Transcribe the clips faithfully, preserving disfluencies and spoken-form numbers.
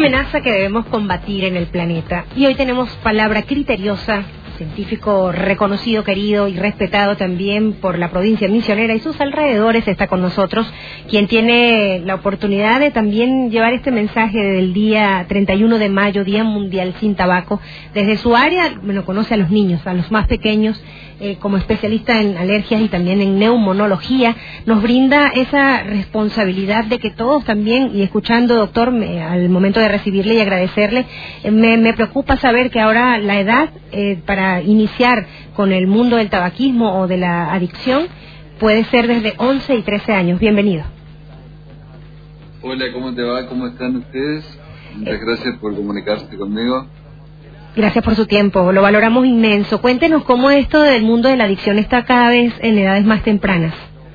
amenaza que debemos combatir en el planeta. Y hoy tenemos palabra criteriosa, científico reconocido, querido y respetado también por la provincia misionera y sus alrededores, está con nosotros, quien tiene la oportunidad de también llevar este mensaje del día treinta y uno de mayo, Día Mundial Sin Tabaco. Desde su área, bueno, conoce a los niños, a los más pequeños, eh, como especialista en alergias y también en neumonología, nos brinda esa responsabilidad de que todos también, y escuchando, doctor, me, al momento de recibirle y agradecerle, eh, me, me preocupa saber que ahora la edad eh, para iniciar con el mundo del tabaquismo o de la adicción puede ser desde once y trece años. Bienvenido. Hola, ¿cómo te va? ¿Cómo están ustedes? Muchas gracias por comunicarse conmigo. Gracias por su tiempo, lo valoramos inmenso. Cuéntenos cómo esto del mundo de la adicción está cada vez en edades más tempranas.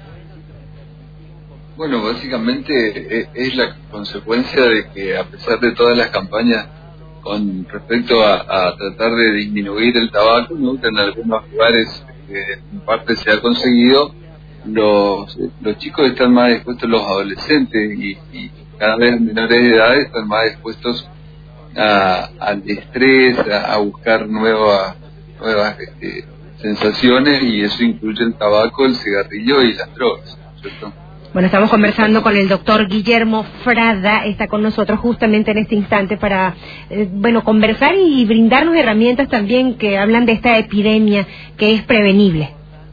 Bueno, básicamente es la consecuencia de que, a pesar de todas las campañas con respecto a, a tratar de disminuir el tabaco, ¿no?, que en algunos lugares eh, en parte se ha conseguido, los, los chicos están más expuestos, los adolescentes y, y cada vez menores de edad están más expuestos a, al estrés, a, a buscar nuevas nuevas este, sensaciones, y eso incluye el tabaco, el cigarrillo y las drogas, ¿cierto? Bueno, estamos conversando con el doctor Guillermo Frada, está con nosotros justamente en este instante para, eh, bueno, conversar y brindarnos herramientas también que hablan de esta epidemia que es prevenible.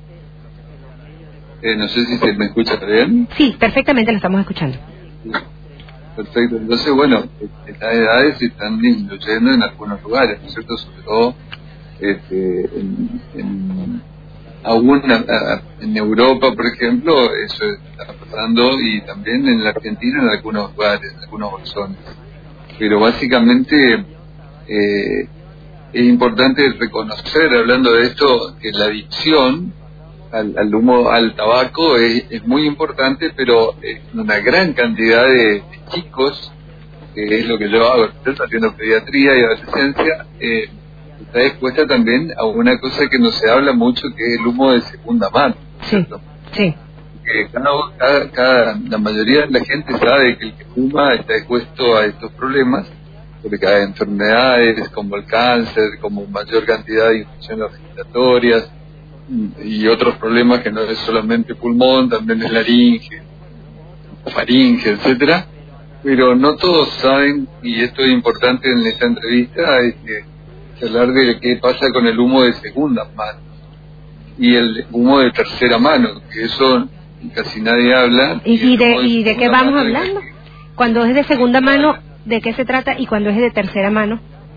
Eh, no sé si se me escucha bien. Sí, perfectamente lo estamos escuchando. Sí. Perfecto, entonces, bueno, estas edades se están disminuyendo en algunos lugares, ¿no es cierto? Sobre todo este, en, en, aún en Europa, por ejemplo, eso está pasando, y también en la Argentina en algunos lugares, en algunos bolsones. Pero básicamente eh, es importante reconocer, hablando de esto, que la adicción al, al humo, al tabaco es, es muy importante, pero en una gran cantidad de, de chicos, que es lo que yo hago, estoy haciendo pediatría y adolescencia, eh, está expuesta también a una cosa que no se habla mucho, que es el humo de segunda mano, ¿cierto? Sí, sí. Que cada, cada, cada, la mayoría de la gente sabe que el que fuma está expuesto a estos problemas, porque hay enfermedades como el cáncer, como mayor cantidad de infecciones respiratorias y otros problemas que no es solamente pulmón, también es laringe, faringe, etcétera. Pero no todos saben, y esto es importante en esta entrevista, es que hablar de qué pasa con el humo de segunda mano y el humo de tercera mano, que eso casi nadie habla. ¿Y, y, de, de, y de qué vamos hablando? Que, cuando es de segunda mano, ¿de qué se trata? Y cuando es de tercera mano.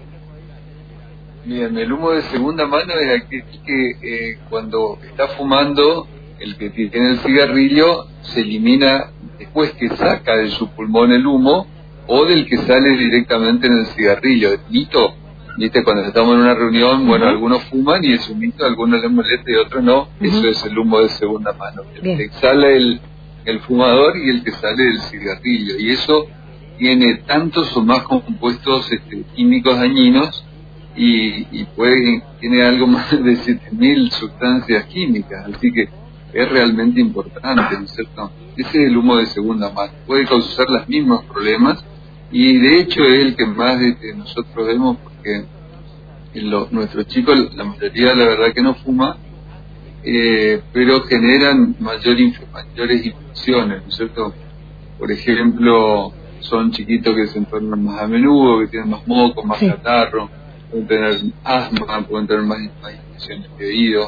Bien, el humo de segunda mano es aquel que eh, cuando está fumando, el que tiene el cigarrillo, se elimina después que saca de su pulmón el humo, o del que sale directamente en el cigarrillo. El mito, viste, cuando estamos en una reunión, uh-huh. bueno, algunos fuman y es un mito, a algunos les molesta y a otros no, uh-huh. Eso es el humo de segunda mano. El Bien. que exhala el, el fumador y el que sale del cigarrillo, y eso tiene tantos o más compuestos este, químicos dañinos, y, y puede, tiene algo más de siete mil sustancias químicas, así que es realmente importante, ¿no es cierto? Ese es el humo de segunda mano, puede causar los mismos problemas, y de hecho es el que más este, nosotros vemos, porque en los, nuestros chicos, la mayoría la verdad que no fuma, eh, pero generan mayor inf mayores infecciones, ¿no es cierto? Por ejemplo, son chiquitos que se enferman más a menudo, que tienen más moco, más sí. catarro, pueden tener asma, pueden tener más, más infecciones de oído,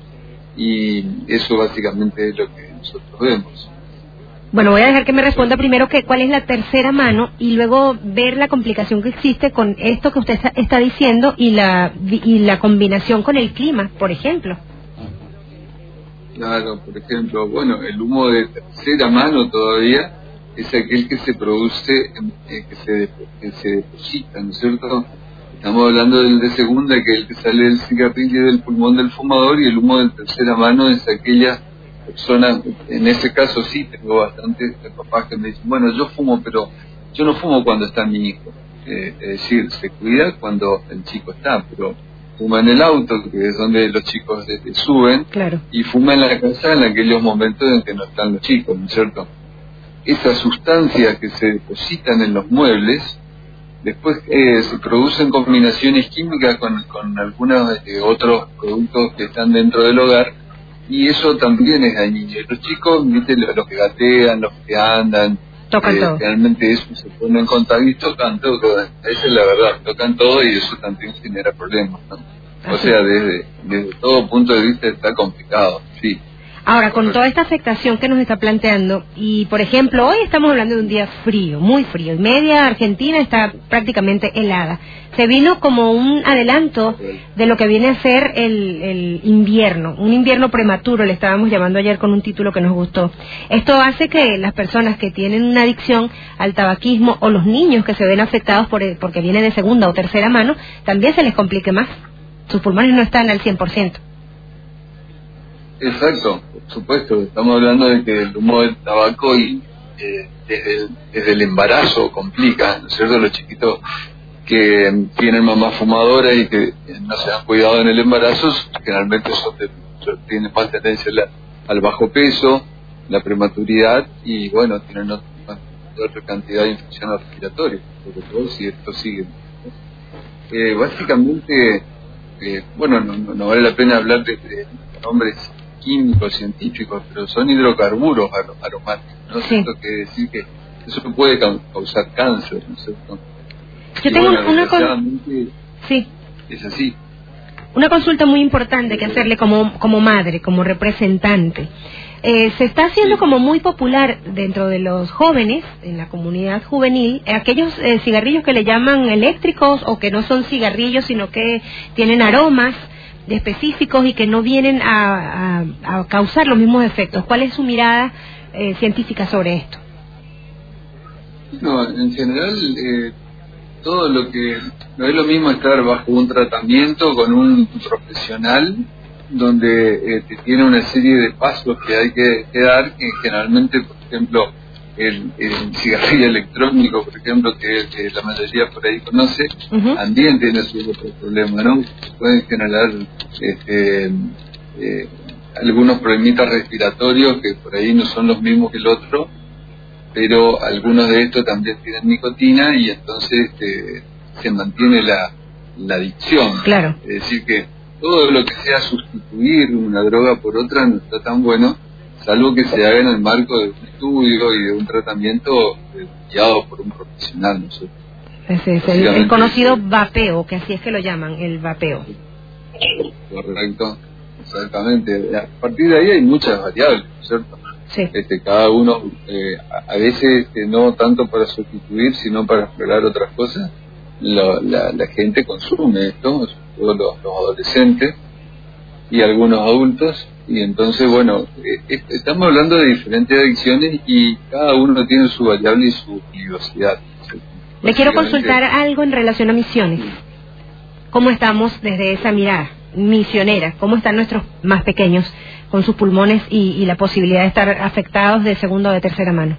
y eso básicamente es lo que nosotros vemos. Bueno, voy a dejar que me responda primero que cuál es la tercera mano, y luego ver la complicación que existe con esto que usted está diciendo y la y la combinación con el clima, por ejemplo. Claro, por ejemplo, bueno, el humo de tercera mano todavía es aquel que se produce, eh, que, se, que se deposita, ¿no es cierto? Estamos hablando del de segunda, que es el que sale del cigarrillo del pulmón del fumador, y el humo de tercera mano es aquella persona, en ese caso sí, tengo bastantes papás que me dicen, bueno, yo fumo, pero yo no fumo cuando está mi hijo. Eh, es decir, se cuida cuando el chico está, pero fuma en el auto, que es donde los chicos se suben, claro. Y fuma en la casa en aquellos momentos en que no están los chicos, ¿no es cierto? Esas sustancias que se depositan en los muebles Después eh, se producen combinaciones químicas con, con algunos eh, otros productos que están dentro del hogar, y eso también es dañino. Los chicos, viste, los, los que gatean, los que andan, tocan eh, todo. realmente eso se pone en contacto y tocan todo. Esa es la verdad, tocan todo y eso también genera problemas, ¿no? O sea, desde, desde todo punto de vista está complicado, sí. Ahora, con toda esta afectación que nos está planteando, y por ejemplo, hoy estamos hablando de un día frío, muy frío, y media Argentina está prácticamente helada. Se vino como un adelanto de lo que viene a ser el, el invierno, un invierno prematuro, le estábamos llamando ayer con un título que nos gustó. Esto hace que las personas que tienen una adicción al tabaquismo, o los niños que se ven afectados por el, porque viene de segunda o tercera mano, también se les complique más. Sus pulmones no están al cien por ciento. Exacto, por supuesto. Estamos hablando de que el humo del tabaco y eh, desde, el, desde el embarazo complica, ¿no es cierto? Los chiquitos que tienen mamás fumadoras y que no se han cuidado en el embarazo, generalmente son de, tienen más tendencia la, al bajo peso, la prematuridad y, bueno, tienen otra, otra cantidad de infecciones respiratorias, sobre todo si esto sigue. Eh, básicamente, eh, bueno, no, no, no vale la pena hablar de, de nombres químicos, científicos, pero son hidrocarburos aromáticos, ¿no? Sí. Esto quiere decir que eso puede causar cáncer, ¿no es cierto? Yo y tengo bueno, una con... sí. Es así. Una consulta muy importante que hacerle como, como madre, como representante. Eh, se está haciendo Sí. como muy popular dentro de los jóvenes, en la comunidad juvenil, eh, aquellos eh, cigarrillos que le llaman eléctricos o que no son cigarrillos, sino que tienen aromas específicos y que no vienen a, a, a causar los mismos efectos. ¿Cuál es su mirada eh, científica sobre esto? No, en general, eh, todo lo que... No es lo mismo estar bajo un tratamiento con un profesional donde eh, te tiene una serie de pasos que hay que, que dar, que generalmente, por ejemplo, el, el cigarrillo electrónico, por ejemplo, que, que la mayoría por ahí conoce, Uh-huh. también tiene su otro problema, ¿no? Pueden generar este, eh, algunos problemitas respiratorios que por ahí no son los mismos que el otro, pero algunos de estos también tienen nicotina y entonces este, se mantiene la, la adicción. Claro. Es decir que todo lo que sea sustituir una droga por otra no está tan bueno, salvo que se haga en el marco de un estudio y de un tratamiento eh, guiado por un profesional, ¿no sé? Es, es el, el conocido vapeo, que así es que lo llaman, el vapeo. Correcto, exactamente. A partir de ahí hay muchas variables, ¿no es cierto? Sí. Este, cada uno, eh, a, a veces este, no tanto para sustituir, sino para explorar otras cosas. Lo, la, la gente consume esto, sobre todo los, los adolescentes y algunos adultos, y entonces, bueno, eh, estamos hablando de diferentes adicciones y cada uno tiene su variable y su diversidad. Le quiero consultar algo en relación a Misiones. ¿Cómo estamos desde esa mirada misionera? ¿Cómo están nuestros más pequeños con sus pulmones y, y la posibilidad de estar afectados de segunda o de tercera mano?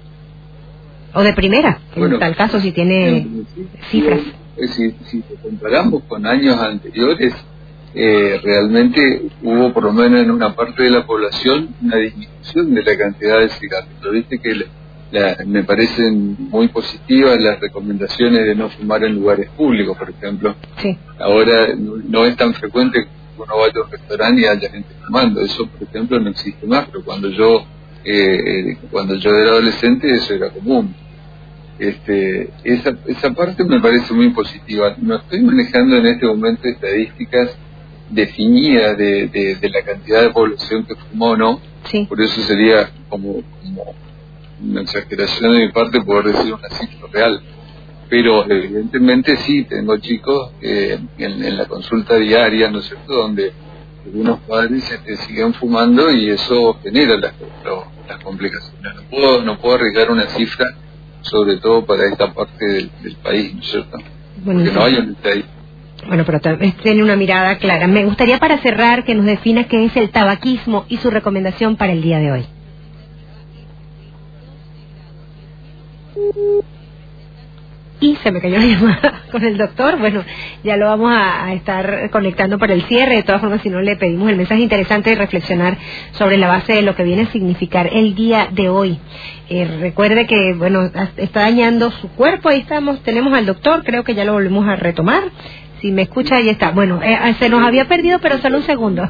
O de primera, en bueno, tal caso, si tiene sí, cifras. Si, si, si te comparamos con años anteriores, eh, realmente hubo, por lo menos en una parte de la población, una disminución de la cantidad de cigarrillos. Viste que la, la, me parecen muy positivas las recomendaciones de no fumar en lugares públicos, por ejemplo. Sí. Ahora no, no es tan frecuente que uno vaya a un restaurante y haya gente fumando. Eso, por ejemplo, no existe más, pero cuando yo eh, cuando yo era adolescente eso era común. Este, esa, esa parte me parece muy positiva. No estoy manejando en este momento estadísticas definidas de, de, de la cantidad de población que fumó o no. Sí. Por eso sería como, como una exageración de mi parte poder decir una cifra real. Pero evidentemente sí, tengo chicos eh, en, en la consulta diaria, ¿no es cierto?, donde algunos padres este, siguen fumando y eso genera las, lo, las complicaciones. No puedo, no puedo arriesgar una cifra, sobre todo para esta parte del, del país, ¿no es cierto? Bueno, porque sí. no hay un país. Bueno, pero tal vez tiene una mirada clara. Me gustaría, para cerrar, que nos defina qué es el tabaquismo y su recomendación para el día de hoy. Y se me cayó la llamada con el doctor. Bueno, ya lo vamos a, a estar conectando para el cierre. De todas formas, si no, le pedimos el mensaje interesante de reflexionar sobre la base de lo que viene a significar el día de hoy. Eh, recuerde que, bueno, está dañando su cuerpo. Ahí estamos, tenemos al doctor, creo que ya lo volvemos a retomar. Si me escucha, ahí está. Bueno, eh, se nos había perdido, pero solo un segundo.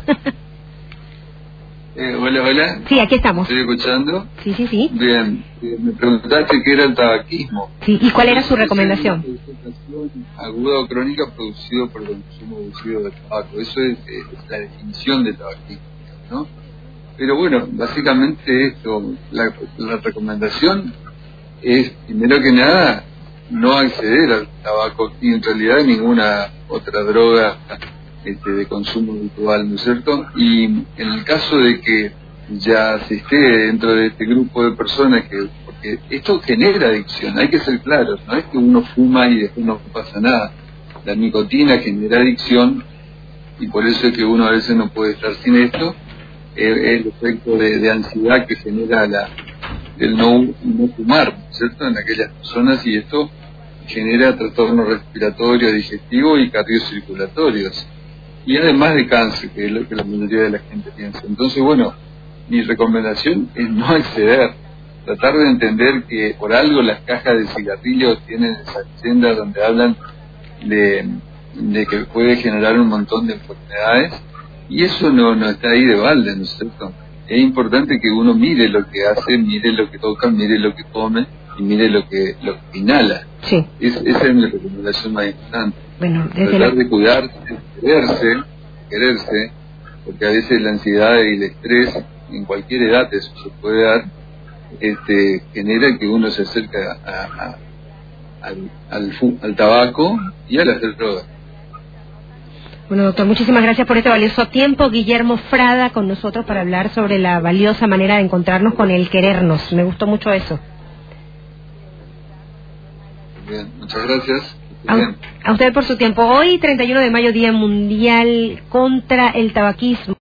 Eh, hola, hola. Sí, aquí estamos. ¿Estoy escuchando? Sí, sí, sí. Bien, eh, me preguntaste qué era el tabaquismo. Sí, ¿y cuál era su recomendación? Aguda o crónica producido por el consumo abusivo de tabaco. Eso es, eh, es la definición de tabaquismo, ¿no? Pero bueno, básicamente esto, la, la recomendación es, primero que nada, no acceder al tabaco y en realidad ninguna otra droga Este, de consumo habitual, ¿no es cierto? Y en el caso de que ya se esté dentro de este grupo de personas, que porque esto genera adicción, hay que ser claros, no es que uno fuma y después no pasa nada. La nicotina genera adicción y por eso es que uno a veces no puede estar sin esto. Eh, el efecto de, de ansiedad que genera la, el no, no fumar, ¿no es cierto? En aquellas personas, y esto genera trastornos respiratorios, digestivos y cardiocirculatorios. Y además de cáncer, que es lo que la mayoría de la gente piensa. Entonces, bueno, mi recomendación es no acceder, tratar de entender que por algo las cajas de cigarrillos tienen esa agenda donde hablan de, de que puede generar un montón de enfermedades, y eso no, no está ahí de balde, ¿no es cierto? Es importante que uno mire lo que hace, mire lo que toca, mire lo que come y mire lo que, lo que inhala. Sí. Es, esa es mi recomendación más importante. Bueno, desde tratar la... de cuidarse, quererse, quererse, porque a veces la ansiedad y el estrés, en cualquier edad eso se puede dar, este, genera que uno se acerca a, a, al, al, al tabaco y a las drogas. Bueno, doctor, muchísimas gracias por este valioso tiempo. Guillermo Frada con nosotros para hablar sobre la valiosa manera de encontrarnos con el querernos. Me gustó mucho eso. Bien, muchas gracias. A, a usted por su tiempo. Hoy, treinta y uno de mayo, Día Mundial contra el Tabaquismo.